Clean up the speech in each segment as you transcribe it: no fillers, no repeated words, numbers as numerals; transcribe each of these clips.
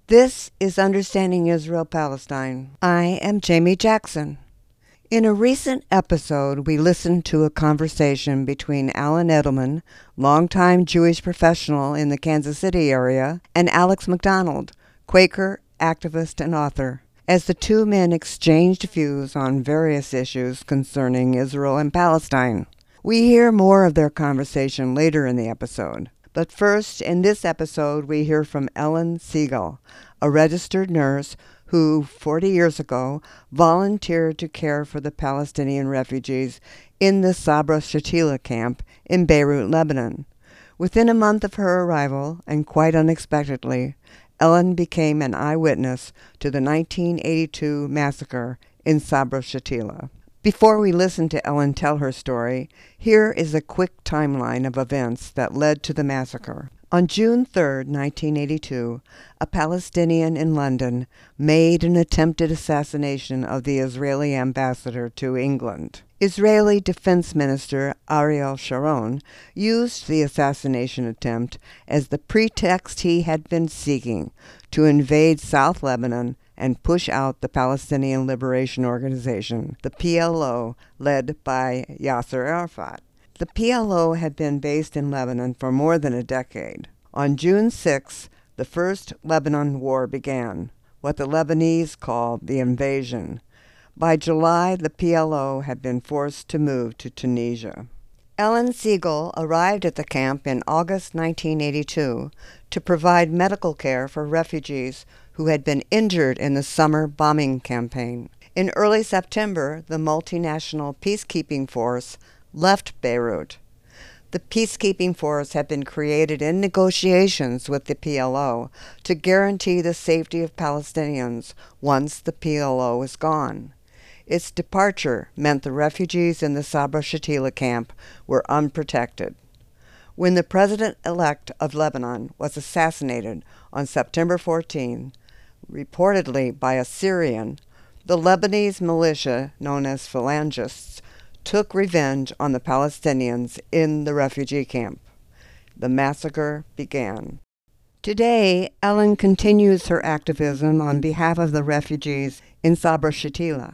This is Understanding Israel-Palestine. I am Jamie Jackson. In a recent episode, we listened to a conversation between Alan Edelman, longtime Jewish professional in the Kansas City area, and Alex McDonald, Quaker, activist, and author, as the two men exchanged views on various issues concerning Israel and Palestine. We hear more of their conversation later in the episode. But first, in this episode, we hear from Ellen Siegel, a registered nurse who, 40 years ago, volunteered to care for the Palestinian refugees in the Sabra Shatila camp in Beirut, Lebanon. Within a month of her arrival, and quite unexpectedly, Ellen became an eyewitness to the 1982 massacre in Sabra Shatila. Before we listen to Ellen tell her story, here is a quick timeline of events that led to the massacre. On June 3, 1982, a Palestinian in London made an attempted assassination of the Israeli ambassador to England. Israeli Defense Minister Ariel Sharon used the assassination attempt as the pretext he had been seeking to invade South Lebanon and push out the Palestinian Liberation Organization, the PLO, led by Yasser Arafat. The PLO had been based in Lebanon for more than a decade. On June 6, the First Lebanon War began, what the Lebanese called the invasion. By July, the PLO had been forced to move to Tunisia. Ellen Siegel arrived at the camp in August 1982 to provide medical care for refugees who had been injured in the summer bombing campaign. In early September, the multinational peacekeeping force left Beirut. The peacekeeping force had been created in negotiations with the PLO to guarantee the safety of Palestinians once the PLO was gone. Its departure meant the refugees in the Sabra Shatila camp were unprotected. When the president-elect of Lebanon was assassinated on September 14, reportedly by a Syrian, the Lebanese militia, known as Phalangists, took revenge on the Palestinians in the refugee camp. The massacre began. Today, Ellen continues her activism on behalf of the refugees in Sabra Shatila.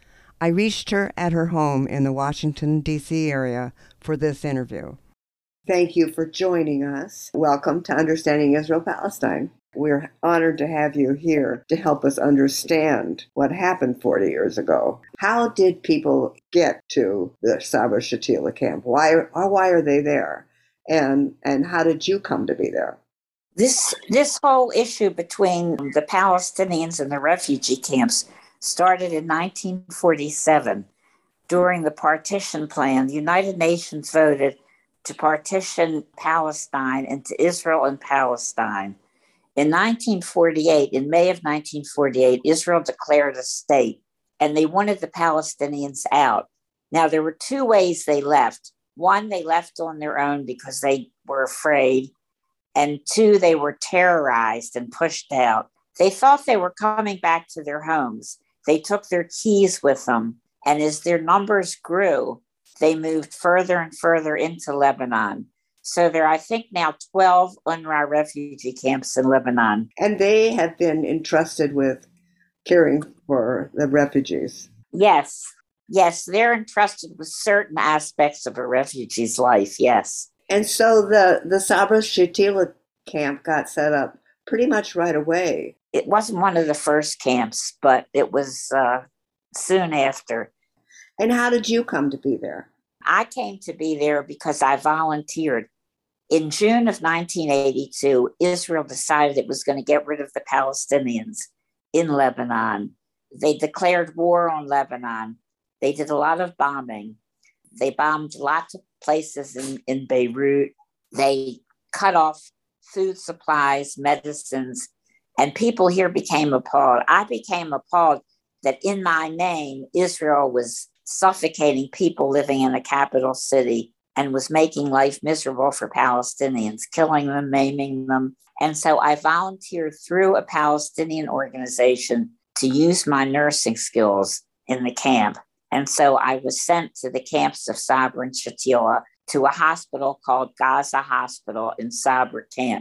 I reached her at her home in the Washington, D.C. area for this interview. Thank you for joining us. Welcome to Understanding Israel-Palestine. We're honored to have you here to help us understand what happened 40 years ago. How did people get to the Sabra Shatila camp? Why are they there? And how did you come to be there? This whole issue between the Palestinians and the refugee camps started in 1947. During the partition plan, the United Nations voted to partition Palestine into Israel and Palestine. In 1948, in May of 1948, Israel declared a state, and they wanted the Palestinians out. Now, there were two ways they left. One, they left on their own because they were afraid. And two, they were terrorized and pushed out. They thought they were coming back to their homes. They took their keys with them. And as their numbers grew, they moved further and further into Lebanon. So there are, I think, now 12 UNRWA refugee camps in Lebanon. And they have been entrusted with caring for the refugees. Yes, they're entrusted with certain aspects of a refugee's life, yes. And so the Sabra Shatila camp got set up pretty much right away. It wasn't one of the first camps, but it was soon after. And how did you come to be there? I came to be there because I volunteered. In June of 1982, Israel decided it was going to get rid of the Palestinians in Lebanon. They declared war on Lebanon. They did a lot of bombing. They bombed lots of places in Beirut. They cut off food supplies, medicines, and people here became appalled. I became appalled that in my name, Israel was suffocating people living in a capital city and was making life miserable for Palestinians, killing them, maiming them. And so I volunteered through a Palestinian organization to use my nursing skills in the camp. And so I was sent to the camps of Sabra and Shatila to a hospital called Gaza Hospital in Sabra camp.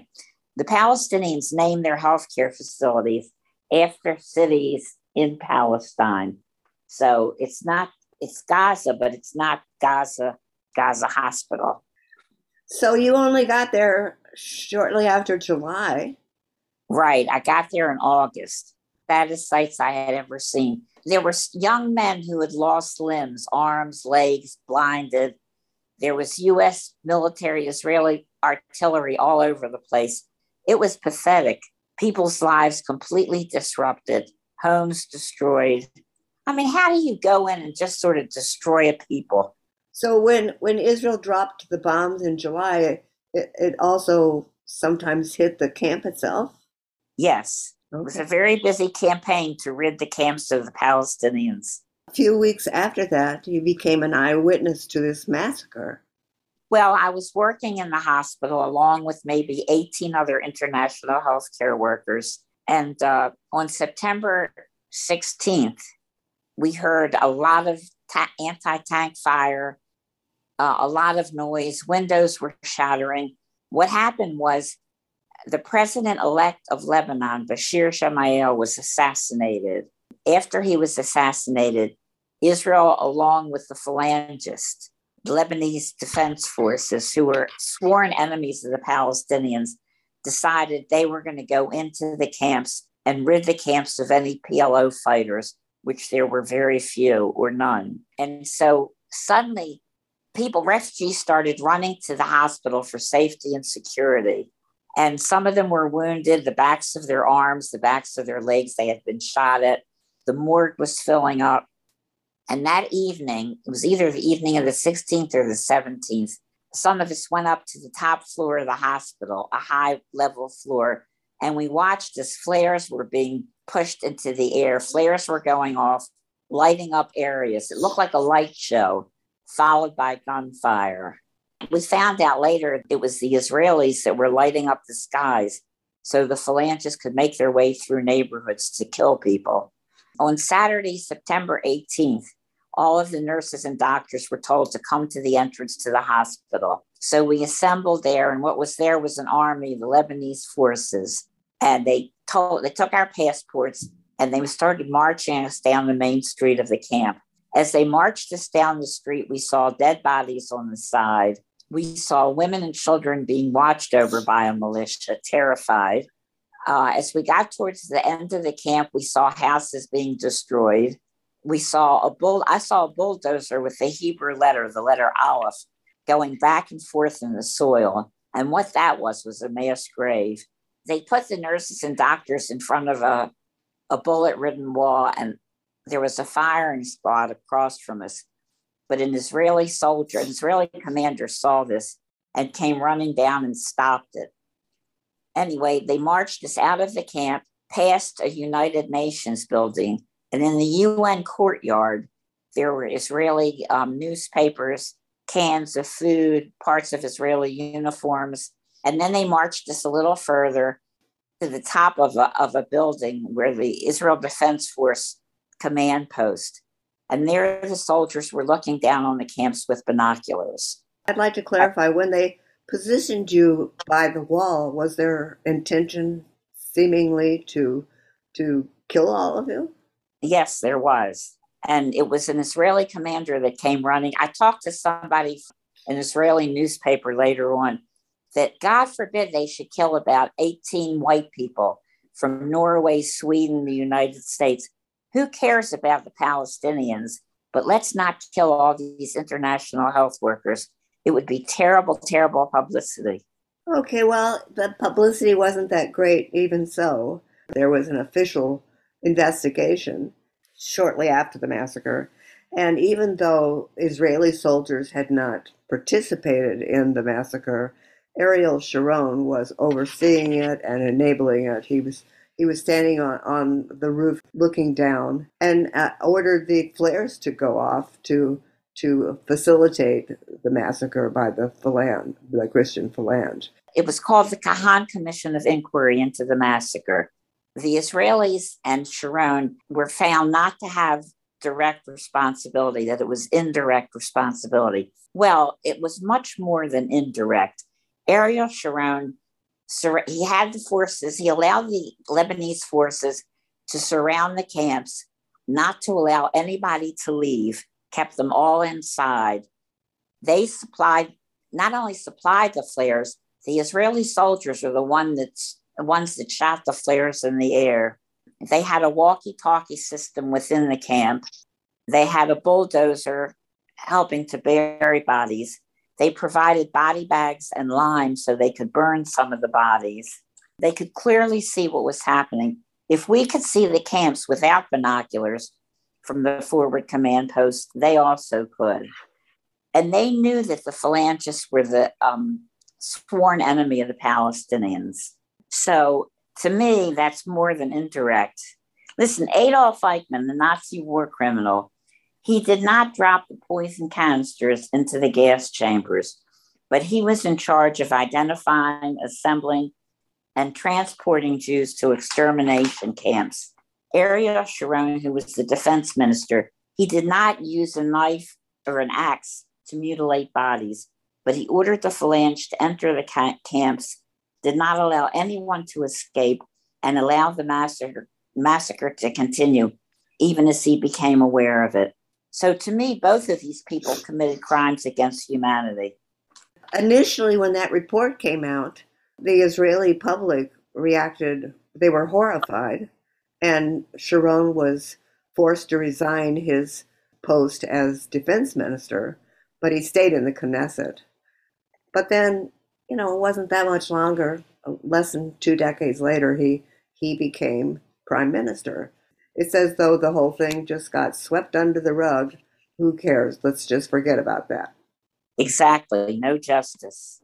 The Palestinians named their healthcare facilities after cities in Palestine. So it's Gaza, but it's not Gaza Hospital. So you only got there shortly after July. Right. I got there in August. Saddest sights I had ever seen. There were young men who had lost limbs, arms, legs, blinded. There was U.S. military, Israeli artillery all over the place. It was pathetic. People's lives completely disrupted, homes destroyed. I mean, how do you go in and just sort of destroy a people? So when Israel dropped the bombs in July, it also sometimes hit the camp itself? Yes. It was a very busy campaign to rid the camps of the Palestinians. A few weeks after that, you became an eyewitness to this massacre. Well, I was working in the hospital along with maybe 18 other international healthcare workers. And on September 16th, we heard a lot of anti-tank fire, a lot of noise. Windows were shattering. What happened was the president-elect of Lebanon, Bashir Gemayel, was assassinated. After he was assassinated, Israel, along with the Phalangists, Lebanese defense forces, who were sworn enemies of the Palestinians, decided they were going to go into the camps and rid the camps of any PLO fighters, which there were very few or none. And so suddenly, refugees started running to the hospital for safety and security. And some of them were wounded, the backs of their arms, the backs of their legs, they had been shot at. The morgue was filling up. And that evening, it was either the evening of the 16th or the 17th, some of us went up to the top floor of the hospital, a high level floor, and we watched as flares were being pushed into the air. Flares were going off, lighting up areas. It looked like a light show, followed by gunfire. We found out later it was the Israelis that were lighting up the skies so the Phalangists could make their way through neighborhoods to kill people. On Saturday, September 18th, all of the nurses and doctors were told to come to the entrance to the hospital. So we assembled there, and what was there was an army, the Lebanese forces, and they took our passports and they started marching us down the main street of the camp. As they marched us down the street, we saw dead bodies on the side. We saw women and children being watched over by a militia, terrified. As we got towards the end of the camp, we saw houses being destroyed. I saw a bulldozer with the Hebrew letter, the letter Aleph, going back and forth in the soil. And what that was a mass grave. They put the nurses and doctors in front of a bullet-ridden wall, and there was a firing squad across from us. But an Israeli commander saw this and came running down and stopped it. Anyway, they marched us out of the camp, past a United Nations building, and in the UN courtyard, there were Israeli newspapers, cans of food, parts of Israeli uniforms. And then they marched us a little further to the top of a building where the Israel Defense Force command post. And there the soldiers were looking down on the camps with binoculars. I'd like to clarify, when they positioned you by the wall, was their intention seemingly to kill all of you? Yes, there was. And it was an Israeli commander that came running. I talked to somebody, an Israeli newspaper later on, that God forbid they should kill about 18 white people from Norway, Sweden, the United States. Who cares about the Palestinians? But let's not kill all these international health workers. It would be terrible, terrible publicity. Okay, well, the publicity wasn't that great, even so. There was an official investigation shortly after the massacre. And even though Israeli soldiers had not participated in the massacre, Ariel Sharon was overseeing it and enabling it. He was standing on the roof looking down and ordered the flares to go off to facilitate the massacre by the Christian Phalange. It was called the Kahan Commission of Inquiry into the Massacre. The Israelis and Sharon were found not to have direct responsibility, that it was indirect responsibility. Well, it was much more than indirect. Ariel Sharon he had the forces, he allowed the Lebanese forces to surround the camps, not to allow anybody to leave, kept them all inside. They not only supplied the flares, the Israeli soldiers were the ones that shot the flares in the air. They had a walkie-talkie system within the camp. They had a bulldozer helping to bury bodies. They provided body bags and lime so they could burn some of the bodies. They could clearly see what was happening. If we could see the camps without binoculars from the forward command post, they also could. And they knew that the phalangists were the sworn enemy of the Palestinians. So to me, that's more than indirect. Listen, Adolf Eichmann, the Nazi war criminal, he did not drop the poison canisters into the gas chambers, but he was in charge of identifying, assembling, and transporting Jews to extermination camps. Ariel Sharon, who was the defense minister, he did not use a knife or an axe to mutilate bodies, but he ordered the phalange to enter the camps, did not allow anyone to escape, and allowed the massacre to continue, even as he became aware of it. So to me, both of these people committed crimes against humanity. Initially, when that report came out, the Israeli public reacted, they were horrified, and Sharon was forced to resign his post as defense minister, but he stayed in the Knesset. But then, it wasn't that much longer, less than 2 decades later, he became prime minister. It's as though the whole thing just got swept under the rug. Who cares? Let's just forget about that. Exactly. No justice.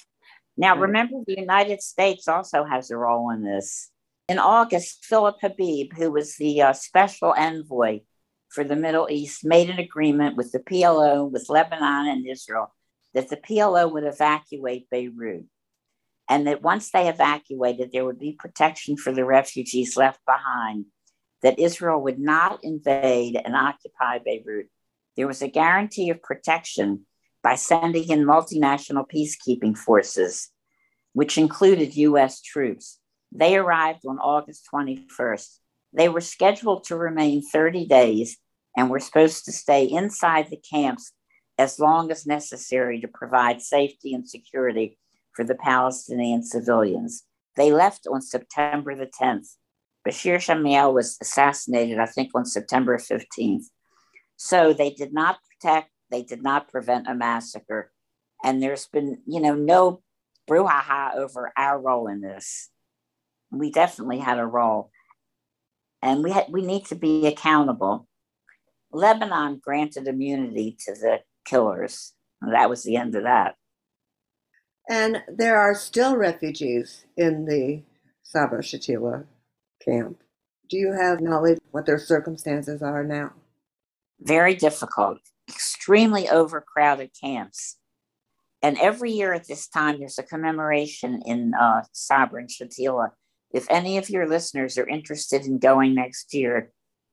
Now, remember, the United States also has a role in this. In August, Philip Habib, who was the special envoy for the Middle East, made an agreement with the PLO, with Lebanon and Israel, that the PLO would evacuate Beirut. And that once they evacuated, there would be protection for the refugees left behind, that Israel would not invade and occupy Beirut. There was a guarantee of protection by sending in multinational peacekeeping forces, which included U.S. troops. They arrived on August 21st. They were scheduled to remain 30 days and were supposed to stay inside the camps as long as necessary to provide safety and security for the Palestinian civilians. They left on September the 10th. Bashir Shamiel was assassinated, I think, on September 15th. So they did not protect, they did not prevent a massacre. And there's been, no brouhaha over our role in this. We definitely had a role. And we need to be accountable. Lebanon granted immunity to the killers. And that was the end of that. And there are still refugees in the Sabra Shatila camp. Do you have knowledge what their circumstances are now? Very difficult, extremely overcrowded camps. And every year at this time, there's a commemoration in Sabra and Shatila. If any of your listeners are interested in going next year,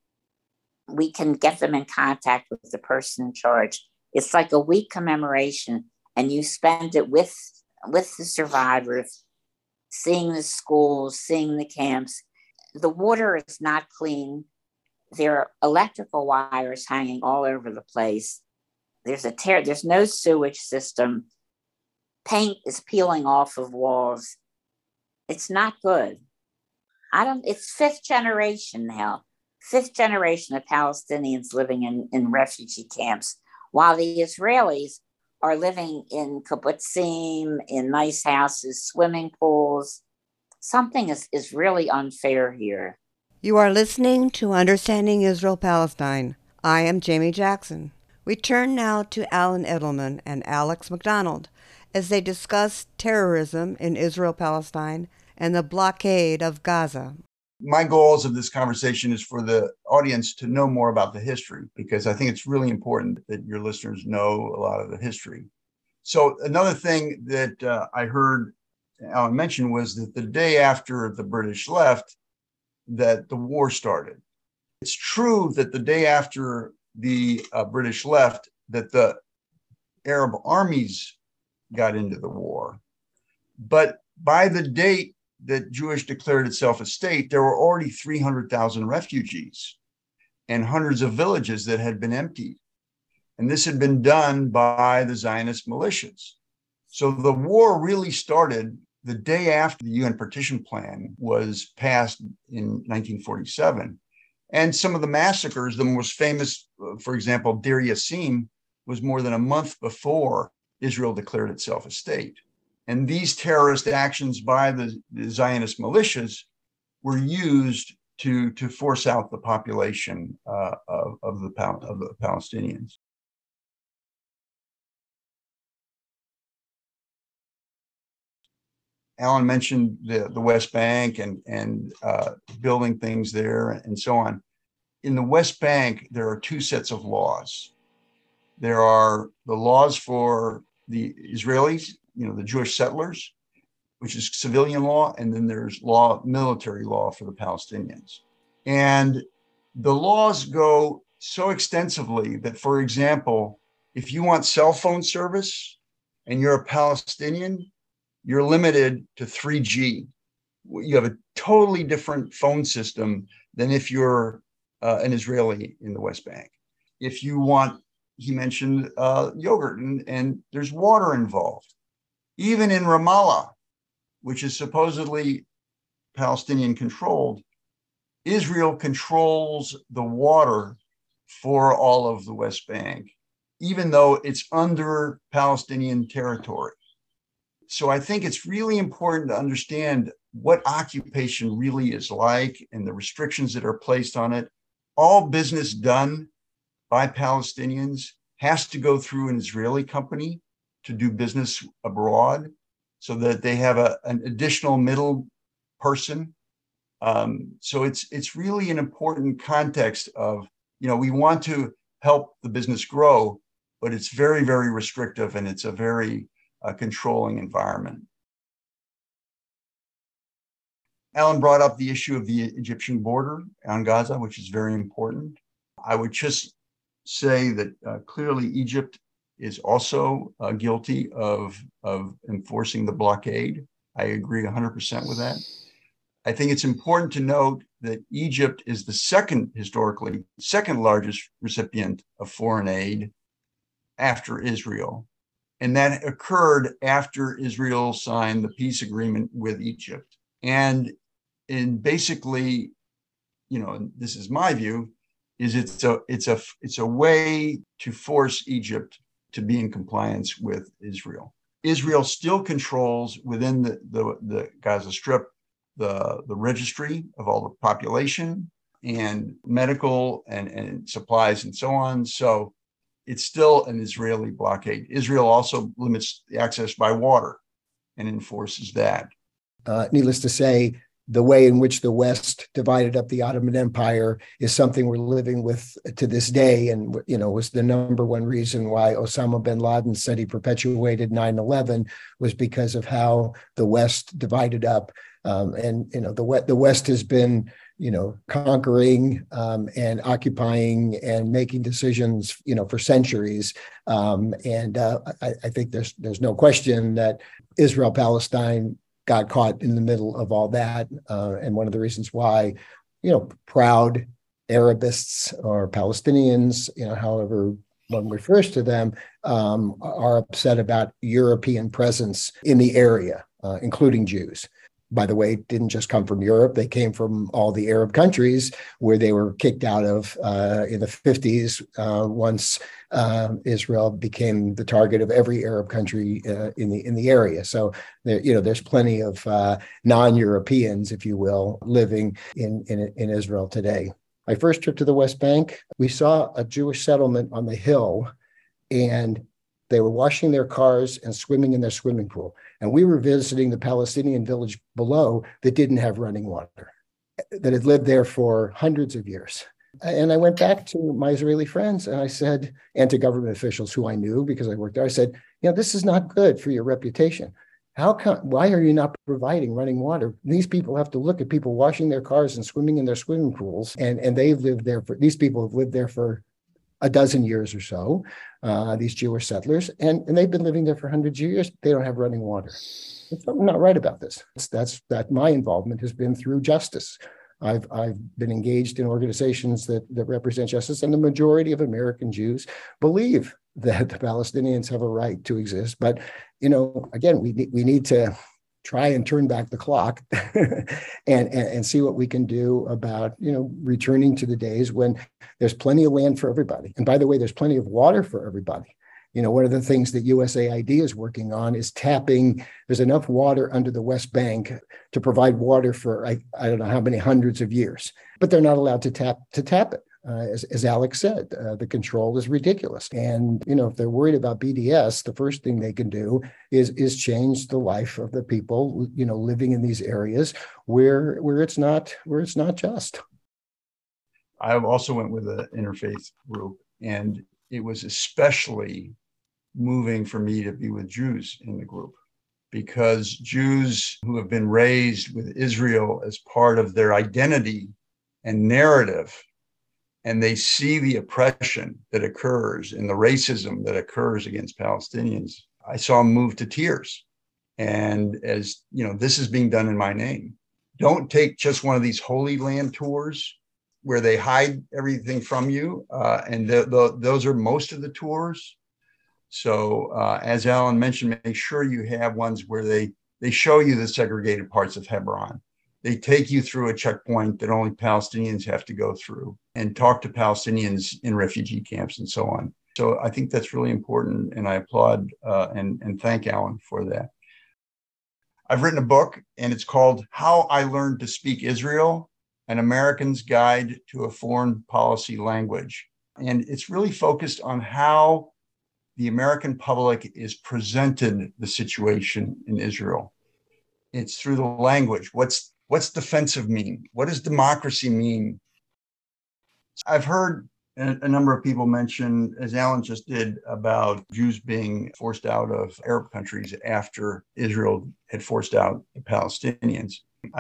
we can get them in contact with the person in charge. It's like a week commemoration, and you spend it with the survivors, seeing the schools, seeing the camps. The water is not clean. There are electrical wires hanging all over the place. There's no sewage system. Paint is peeling off of walls. It's not good. It's fifth generation now. Fifth generation of Palestinians living in refugee camps, while the Israelis are living in kibbutzim, in nice houses, swimming pools. Something is really unfair here. You are listening to Understanding Israel-Palestine. I am Jamie Jackson. We turn now to Alan Edelman and Alex McDonald as they discuss terrorism in Israel-Palestine and the blockade of Gaza. My goals of this conversation is for the audience to know more about the history, because I think it's really important that your listeners know a lot of the history. So another thing that I heard Alan mention was that the day after the British left, that the war started. It's true that the day after the British left, that the Arab armies got into the war. But by the date that Jewish declared itself a state, there were already 300,000 refugees and hundreds of villages that had been emptied. And this had been done by the Zionist militias. So the war really started the day after the UN partition plan was passed in 1947. And some of the massacres, the most famous, for example, Deir Yassin, was more than a month before Israel declared itself a state. And these terrorist actions by the Zionist militias were used to force out the population of the Palestinians. Alan mentioned the West Bank and building things there and so on. In the West Bank, there are two sets of laws. There are the laws for the Israelis, the Jewish settlers, which is civilian law, and then there's military law for the Palestinians. And the laws go so extensively that, for example, if you want cell phone service and you're a Palestinian, you're limited to 3G. You have a totally different phone system than if you're an Israeli in the West Bank. If you want, he mentioned yogurt, and there's water involved. Even in Ramallah, which is supposedly Palestinian controlled, Israel controls the water for all of the West Bank, even though it's under Palestinian territory. So I think it's really important to understand what occupation really is like and the restrictions that are placed on it. All business done by Palestinians has to go through an Israeli company to do business abroad, so that they have an additional middle person. So it's really an important context of, we want to help the business grow, but it's very, very restrictive, and it's a very controlling environment. Alan brought up the issue of the Egyptian border on Gaza, which is very important. I would just say that clearly Egypt is also guilty of enforcing the blockade. I agree 100% with that. I think it's important to note that Egypt is the second largest recipient of foreign aid after Israel. And that occurred after Israel signed the peace agreement with Egypt. And basically, this is my view, is it's a way to force Egypt to be in compliance with Israel. Israel still controls within the Gaza Strip the registry of all the population and medical and supplies and so on. So it's still an Israeli blockade. Israel also limits the access by water and enforces that. Needless to say, the way in which the West divided up the Ottoman Empire is something we're living with to this day, and was the number one reason why Osama bin Laden said he perpetuated 9/11 was because of how the West divided up. The West has been conquering and occupying and making decisions for centuries. I think there's no question that Israel-Palestine got caught in the middle of all that. And one of the reasons why, proud Arabists or Palestinians, however one refers to them, are upset about European presence in the area, including Jews. By the way, didn't just come from Europe. They came from all the Arab countries where they were kicked out of in the 50s once Israel became the target of every Arab country in the area. So there's plenty of non-Europeans, if you will, living in Israel today. My first trip to the West Bank, we saw a Jewish settlement on the hill, and they were washing their cars and swimming in their swimming pool. And we were visiting the Palestinian village below that didn't have running water, that had lived there for hundreds of years. And I went back to my Israeli friends and I said, and to government officials who I knew because I worked there, I said, this is not good for your reputation. Why are you not providing running water? These people have to look at people washing their cars and swimming in their swimming pools. And they've lived there these people have lived there for a dozen years or so, these Jewish settlers, and they've been living there for hundreds of years. They don't have running water. There's something not right about this. That my involvement has been through justice. I've been engaged in organizations that represent justice, and the majority of American Jews believe that the Palestinians have a right to exist. But, again, we need to try and turn back the clock and see what we can do about, returning to the days when there's plenty of land for everybody. And by the way, there's plenty of water for everybody. One of the things that USAID is working on is there's enough water under the West Bank to provide water for, I don't know how many hundreds of years, but they're not allowed to tap it. As Alex said, the control is ridiculous. And, if they're worried about BDS, the first thing they can do is change the life of the people, living in these areas where it's not just. I also went with an interfaith group, and it was especially moving for me to be with Jews in the group, because Jews who have been raised with Israel as part of their identity and narrative, and they see the oppression that occurs and the racism that occurs against Palestinians, I saw them move to tears. And as this is being done in my name. Don't take just one of these Holy Land tours where they hide everything from you. And those are most of the tours. So as Alan mentioned, make sure you have ones where they show you the segregated parts of Hebron. They take you through a checkpoint that only Palestinians have to go through, and talk to Palestinians in refugee camps and so on. So I think that's really important, and I applaud and thank Alan for that. I've written a book, and it's called How I Learned to Speak Israel, An American's Guide to a Foreign Policy Language. And it's really focused on how the American public is presented the situation in Israel. It's through the language. What's defensive mean? What does democracy mean? I've heard a number of people mention, as Alan just did, about Jews being forced out of Arab countries after Israel had forced out the Palestinians.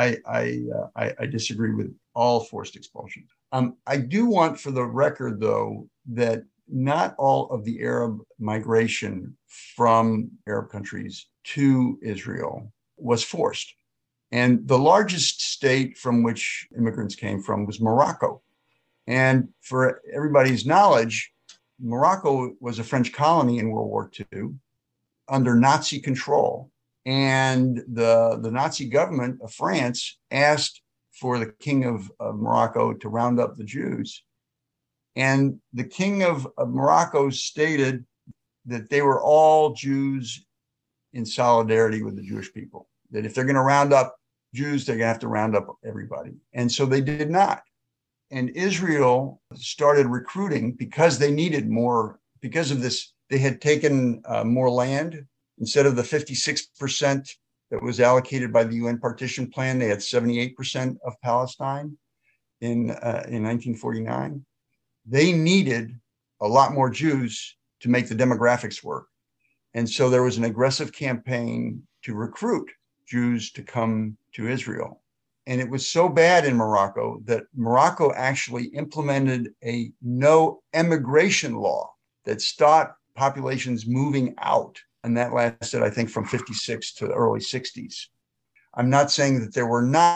I disagree with all forced expulsion. I do want, for the record, though, that not all of the Arab migration from Arab countries to Israel was forced. And the largest state from which immigrants came from was Morocco. And for everybody's knowledge, Morocco was a French colony in World War II under Nazi control. And the Nazi government of France asked for the king of Morocco to round up the Jews. And the king of Morocco stated that they were all Jews in solidarity with the Jewish people, that if they're going to round up Jews, they're going to have to round up everybody. And so they did not. And Israel started recruiting because they needed more. Because of this, they had taken more land. Instead of the 56% that was allocated by the UN partition plan, they had 78% of Palestine in 1949. They needed a lot more Jews to make the demographics work. And so there was an aggressive campaign to recruit Jews to come to Israel. And it was so bad in Morocco that Morocco actually implemented a no emigration law that stopped populations moving out. And that lasted, I think, from 56 to the early 60s. I'm not saying that there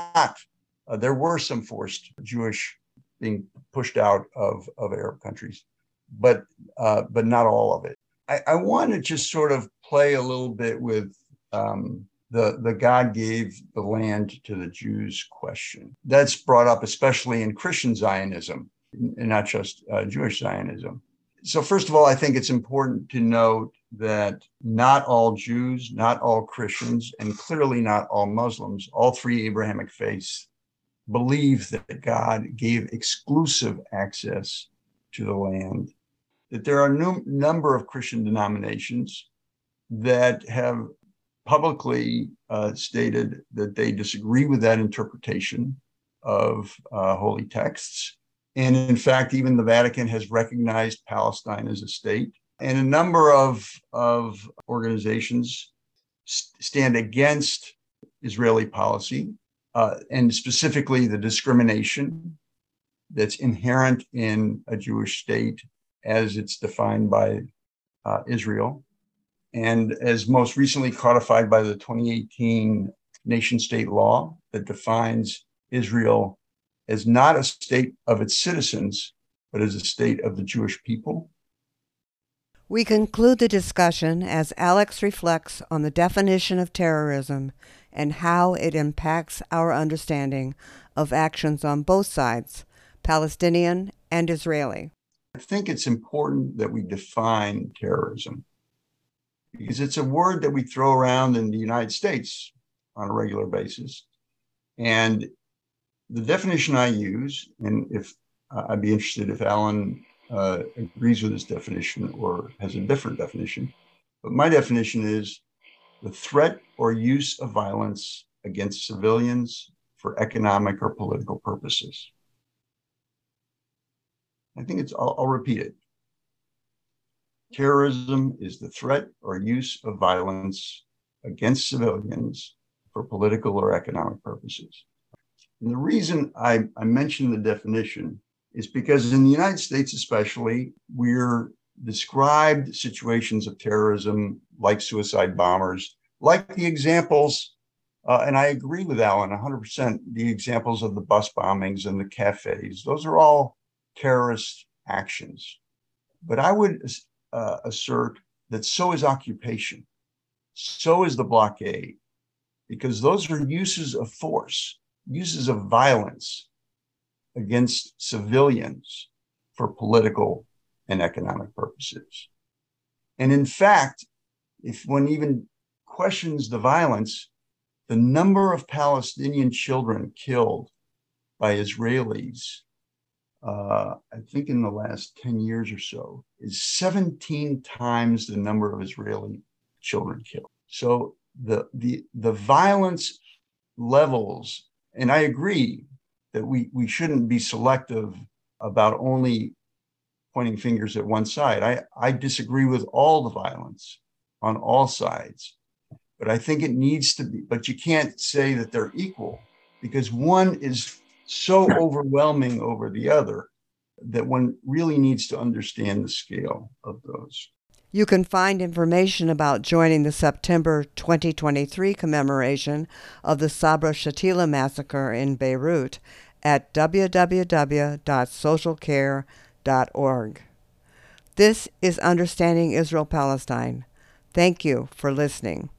were some forced Jewish being pushed out of Arab countries, but not all of it. I want to just sort of play a little bit with the God gave the land to the Jews question. That's brought up especially in Christian Zionism, and not just Jewish Zionism. So first of all, I think it's important to note that not all Jews, not all Christians, and clearly not all Muslims, all three Abrahamic faiths, believe that God gave exclusive access to the land, that there are a number of Christian denominations that have publicly stated that they disagree with that interpretation of holy texts. And in fact, even the Vatican has recognized Palestine as a state. And a number of organizations stand against Israeli policy, and specifically the discrimination that's inherent in a Jewish state as it's defined by Israel, and as most recently codified by the 2018 nation-state law that defines Israel as not a state of its citizens, but as a state of the Jewish people. We conclude the discussion as Alex reflects on the definition of terrorism and how it impacts our understanding of actions on both sides, Palestinian and Israeli. I think it's important that we define terrorism because it's a word that we throw around in the United States on a regular basis. And the definition I use, and if I'd be interested if Alan agrees with this definition or has a different definition, but my definition is the threat or use of violence against civilians for economic or political purposes. I think I'll repeat it. Terrorism is the threat or use of violence against civilians for political or economic purposes. And the reason I mention the definition is because in the United States especially, we're described situations of terrorism like suicide bombers, like the examples, and I agree with Alan 100%, the examples of the bus bombings and the cafes. Those are all terrorist actions. But I would assert that so is occupation, so is the blockade, because those are uses of force, uses of violence against civilians for political and economic purposes. And in fact, if one even questions the violence, the number of Palestinian children killed by Israelis, I think in the last 10 years or so, is 17 times the number of Israeli children killed. So the violence levels, and I agree that we shouldn't be selective about only pointing fingers at one side. I disagree with all the violence on all sides, but I think it needs to be, but you can't say that they're equal because one is so overwhelming over the other that one really needs to understand the scale of those. You can find information about joining the September 2023 commemoration of the Sabra Shatila massacre in Beirut at www.socialcare.org. This is Understanding Israel-Palestine. Thank you for listening.